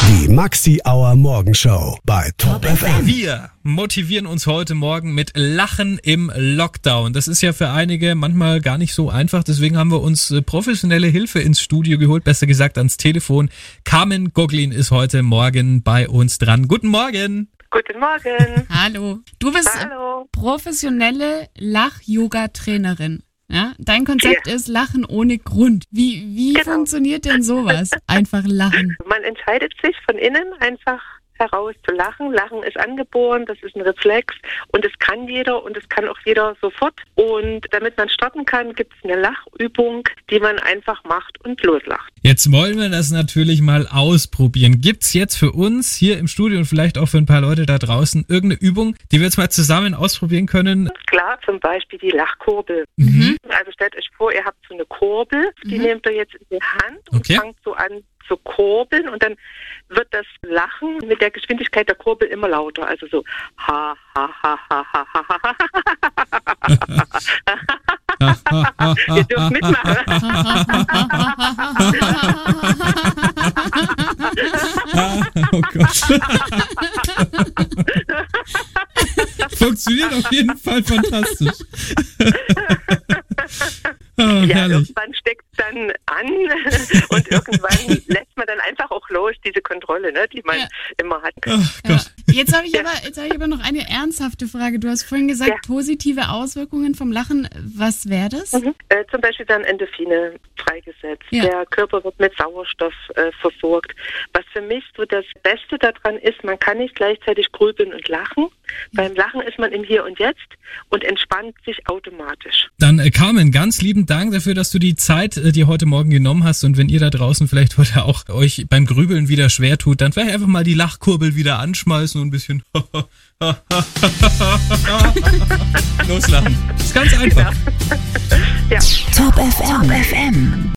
Die Maxi Hour Morgenshow bei Top FM. Wir motivieren uns heute Morgen mit Lachen im Lockdown. Das ist ja für einige manchmal gar nicht so einfach. Deswegen haben wir uns professionelle Hilfe ins Studio geholt, besser gesagt ans Telefon. Carmen Goglin ist heute Morgen bei uns dran. Guten Morgen. Guten Morgen. Hallo. Du bist professionelle Lach-Yoga-Trainerin. Ja? Dein Konzept ist Lachen ohne Grund. Wie funktioniert denn sowas? Einfach lachen. Man entscheidet sich von innen einfach heraus zu lachen. Lachen ist angeboren, das ist ein Reflex und es kann jeder und es kann auch jeder sofort. Und damit man starten kann, gibt es eine Lachübung, die man einfach macht und loslacht. Jetzt wollen wir das natürlich mal ausprobieren. Gibt's jetzt für uns hier im Studio und vielleicht auch für ein paar Leute da draußen irgendeine Übung, die wir jetzt mal zusammen ausprobieren können? Klar, zum Beispiel die Lachkurbel. Also stellt euch vor, ihr habt so eine Kurbel, die nehmt ihr jetzt in die Hand und fangt so an zu kurbeln und dann wird das Lachen mit der Geschwindigkeit der Kurbel immer lauter. Also so ha ha ha ha ha ha ha ha. Ihr dürft mitmachen. Oh Gott. Funktioniert auf jeden Fall fantastisch. Oh, ja, herrlich. irgendwann steckt es dann an und irgendwann lässt man dann einfach auch los, diese Kontrolle, ne, die man immer hat. Oh Gott. Jetzt habe ich aber noch eine ernsthafte Frage. Du hast vorhin gesagt, positive Auswirkungen vom Lachen. Was wäre das? Zum Beispiel werden Endorphine freigesetzt. Ja. Der Körper wird mit Sauerstoff versorgt. Was für mich so das Beste daran ist, man kann nicht gleichzeitig grübeln und lachen. Beim Lachen ist man im Hier und Jetzt und entspannt sich automatisch. Dann Carmen, ganz lieben Dank dafür, dass du die Zeit dir heute Morgen genommen hast und wenn ihr da draußen vielleicht heute auch euch beim Grübeln wieder schwer tut, dann vielleicht einfach mal die Lachkurbel wieder anschmeißen und ein bisschen loslachen. Das ist ganz einfach. Ja. Top FM.